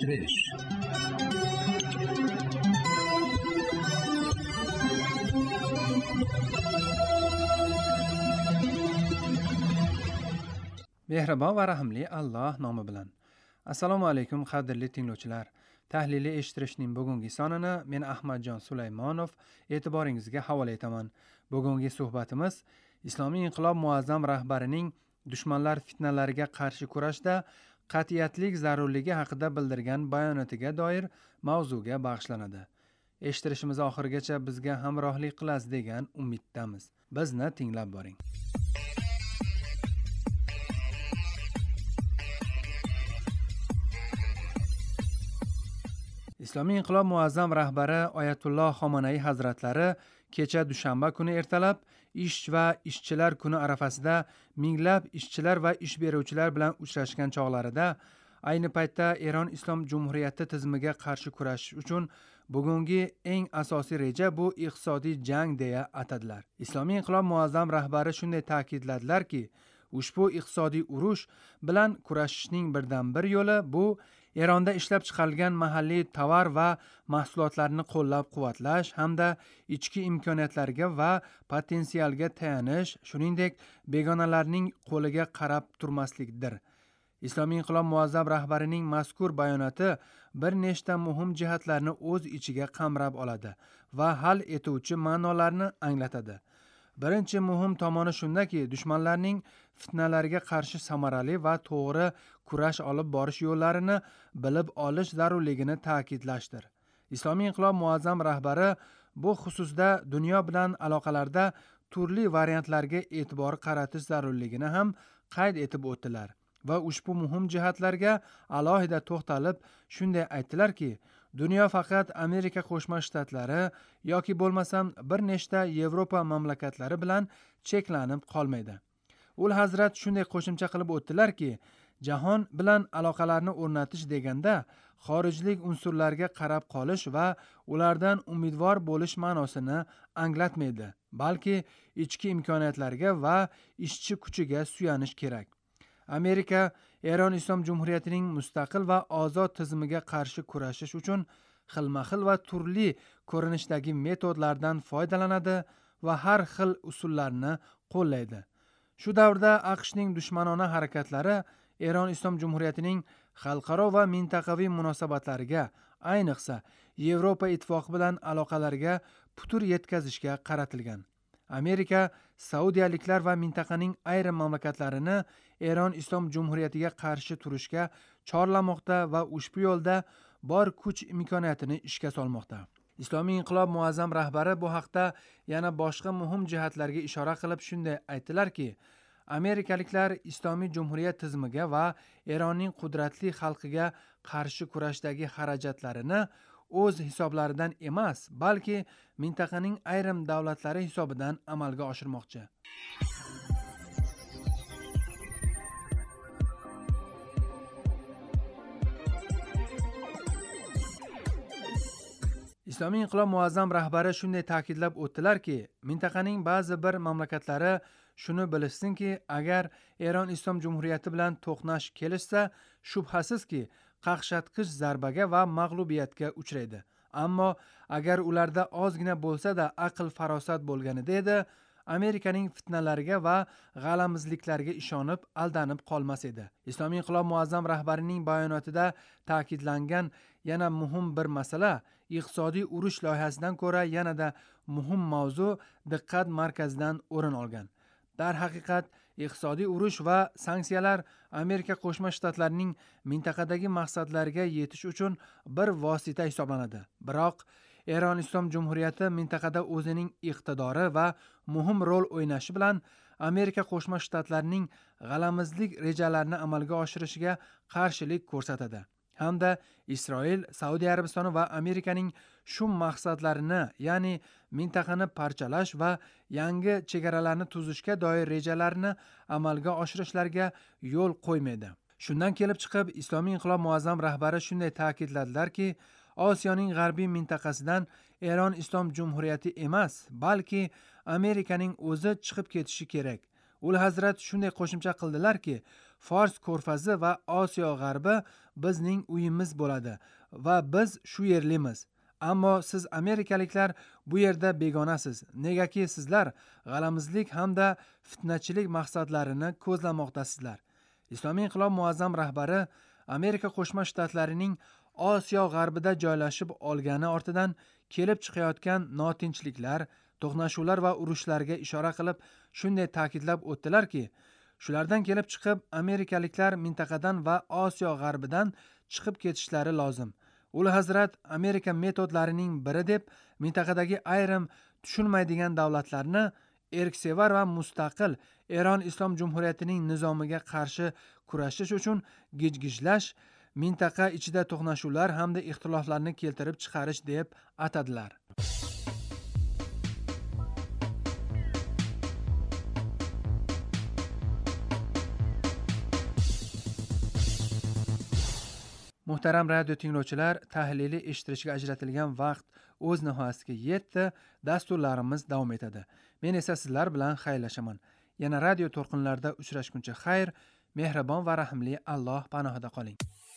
Eshtirish. Mehribon va rahimli Alloh nomi bilan. Assalomu alaykum qadrli tinglovchilar. Tahliliy eshittirishning bugungi sonini men Ahmadjon Sulaymonov e'tiboringizga havola etaman. Bugungi suhbatimiz Islomiy inqilob muazzam rahbarining dushmanlar fitnalariga qarshi kurashda qat'iyatlik zarurligi haqida bildirgan bayonotiga doir mavzuga bag'ishlanadi. Eshittirishimiz oxirigacha bizga hamrohlik qilasiz degan umiddamiz. Bizni tinglab boring. Islomiy inqilob muazzam rahbari Oyatulloh Xomanaiy hazratlari kecha dushanba kuni ertalab ish va ishchilar kuni arafasida minglab ishchilar va ish beruvchilar bilan uchrashgan chog'larida ayni paytda Eron Islom Jumhuriyati tizimiga qarshi kurashish uchun bugungi eng asosiy reja bu iqtisodiy jang deya atadilar. Islomiy inqilob muazzam rahbari shunday ta'kidladilarki, ushbu iqtisodiy urush bilan kurashishning birdan bir yo'li bu Eronda ishlab chiqarilgan mahalliy tovar va mahsulotlarni qo'llab-quvvatlash hamda ichki imkoniyatlarga va potensialga tayanish, shuningdek begonalarning qo'liga qarab turmaslikdir. Islomiy inqilob muazzam rahbarining mazkur bayonoti bir nechta muhim jihatlarni o'z ichiga qamrab oladi va hal etuvchi ma'nolarni anglatadi. Birinchi muhim tomoni shundaki, dushmanlarning fitnalariga qarshi samarali va to'g'ri kurash olib borish yo'llarini bilib olish zarurligini ta'kidlashdir. Islomiy inqilob muazzam rahbari bu xususda dunyo bilan aloqalarda turli variantlarga e'tibor qaratish zarurligini ham qayd etib o'tdilar va ushbu muhim jihatlarga alohida to'xtalib shunday aytdilarki, dunyo faqat Amerika Qo'shma Shtatlari yoki bo'lmasam bir nechta Yevropa mamlakatlari bilan cheklanib qolmaydi. Ul hazrat shunday qo'shimcha qilib o'tdilarki, jahon bilan aloqalarni o'rnatish deganda xorijlik unsurlarga qarab qolish va ulardan umidvor bo'lish ma'nosini anglatmaydi, balki ichki imkoniyatlarga va ishchi kuchiga suyanish kerak. Amerika Eron Islom Jumhuriyatining mustaqil va ozod tizimiga qarshi kurashish uchun xilma-xil va turli ko'rinishdagi metodlardan foydalanadi va har xil usullarni qo'llaydi. Shu davrda AQShning dushmanona harakatlari Eron Islom Jumhuriyatining xalqaro va mintaqaviy munosabatlariga, ayniqsa Yevropa ittifoqi bilan aloqalarga putur yetkazishga qaratilgan. Amerika saudiyaliklar va mintaqaning ayrim mamlakatlarini Eron Islom Jumhuriyatiga qarshi turishga chorlamoqda va ushbu yo'lda bor kuch imkoniyatini ishga solmoqda. Islomiy inqilob muazzam rahbari bu haqda yana boshqa muhim jihatlarga ishora qilib shunday aytdilarki, Amerikaliklar Islomiy Jumhuriyat tizimiga va Eronning qudratli xalqiga qarshi kurashdagi xarajatlarini o'z hisoblaridan emas, balki mintaqaning ayrim davlatlari hisobidan amalga oshirmoqchi. Islomiy inqilob muazzam rahbari shunday ta'kidlab o'tdilarki, mintaqaning ba'zi bir mamlakatlari shuni bilishsinki, agar Eron Islom Jumhuriyati bilan to'qnash kelishsa, shubhasizki qaqshatqich zarbaga va mag'lubiyatga uchraydi. Ammo agar ularda ozgina bo'lsa-da aql farosat bo'lganida edi, Amerikaning fitnalariga va g'alamizliklariga ishonib, aldanib qolmas edi. Islomiy inqilob muazzam rahbarining bayonotida ta'kidlangan yana muhim bir masala iqtisodiy urush loyihasidan ko'ra yanada muhim mavzu diqqat markazidan o'rin olgan. Darhaqiqat, iqtisodiy urush va sanksiyalar Amerika Qo'shma Shtatlarining mintaqadagi maqsadlariga yetish uchun bir vosita hisoblanadi. Biroq Eron Islom Jumhuriyati mintaqada o'zining iqtidori va muhim rol o'ynashi bilan Amerika Qo'shma Shtatlarining g'alamizlik rejalarini amalga oshirishiga qarshilik ko'rsatadi. Hamda Isroil, Saudiya Arabistoni va Amerikaning shu maqsadlarini, ya'ni mintaqani parchalash va yangi chegaralarni tuzishga doir rejalarini amalga oshirishlariga yo'l qo'ymaydi. Shundan kelib chiqib, Islomiy inqilob muazzam rahbari shunday ta'kidladilarki, Osiyoning g'arbiy mintaqasidan Eron Islom Jumhuriyati emas, balki Amerikaning o'zi chiqib ketishi kerak. Ul hazrat shunday qo'shimcha qildilarki, Fors ko'rfazi va Osiyo g'arbi bizning uyimiz bo'ladi va biz shu yerlimiz. Ammo siz amerikaliklar bu yerda begonasiz. Negaki sizlar g'alamizlik hamda fitnachilik maqsadlarini ko'zlamoqdasizlar. Islomiy inqilob muazzam rahbari Amerika Qo'shma Shtatlarining Osiyo g'arbida joylashib olgani ortidan kelib chiqayotgan notinchliklar, to'qnashuvlar va urushlarga ishora qilib shunday ta'kidlab o'tdilarki, shulardan kelib chiqib amerikaliklar mintaqadan va Osiyo g'arbidan chiqib ketishlari lozim. Uli Hazrat Amerika metodlarining biri deb mintaqadagi ayrim tushunmaydigan davlatlarni erksevar va mustaqil Eron Islom Jumhuriyatining nizomiga qarshi kurashish uchun gijgijlash, mintaqa ichida to'qnashuvlar hamda ixtiloflarni keltirib chiqarish deb atadilar. Muhtaram radio tinglovchilar, tahliliy eshittirishga ajratilgan vaqt o'z nihoyasiga yetdi. Dasturlarimiz davom etadi. Men esa sizlar bilan xayrlashaman. Yana radio to'lqinlarida uchrashguncha xayr, mehribon va rahimli Alloh panohida qoling.